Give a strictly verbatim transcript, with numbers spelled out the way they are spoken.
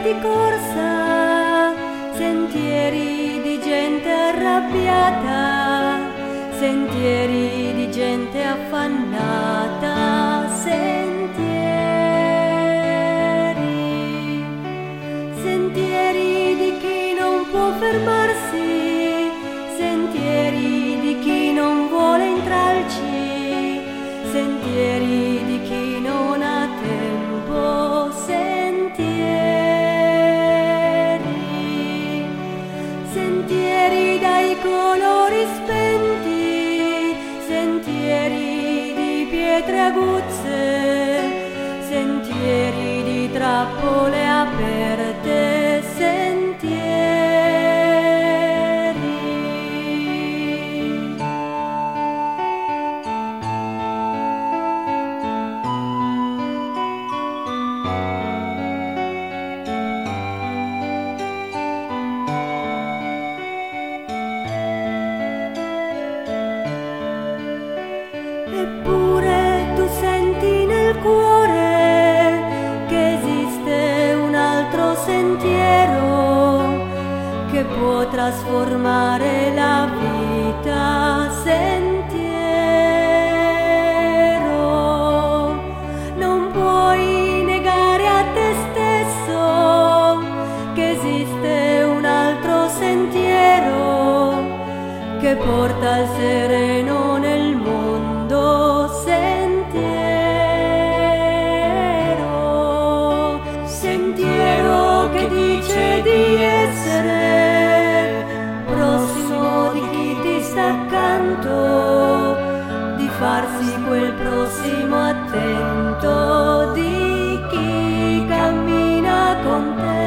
di corsa, sentieri di gente arrabbiata, sentieri di gente affannata, sentieri, sentieri di chi non può fermarsi, sentieri di chi non vuole intralci, sentieri di chi non ha tempo, sentieri, sentieri dai colori spenti, sentieri di pietre aguzze, sentieri di trappole aperte, sentieri. Eppure tu senti nel cuore che esiste un altro sentiero che può trasformare la vita, sentiero. Non puoi negare a te stesso che esiste un altro sentiero che porta al sereno nel mondo, sentiero, sentiero che dice di essere prossimo di chi ti sta accanto, di farsi quel prossimo attento di chi cammina con te.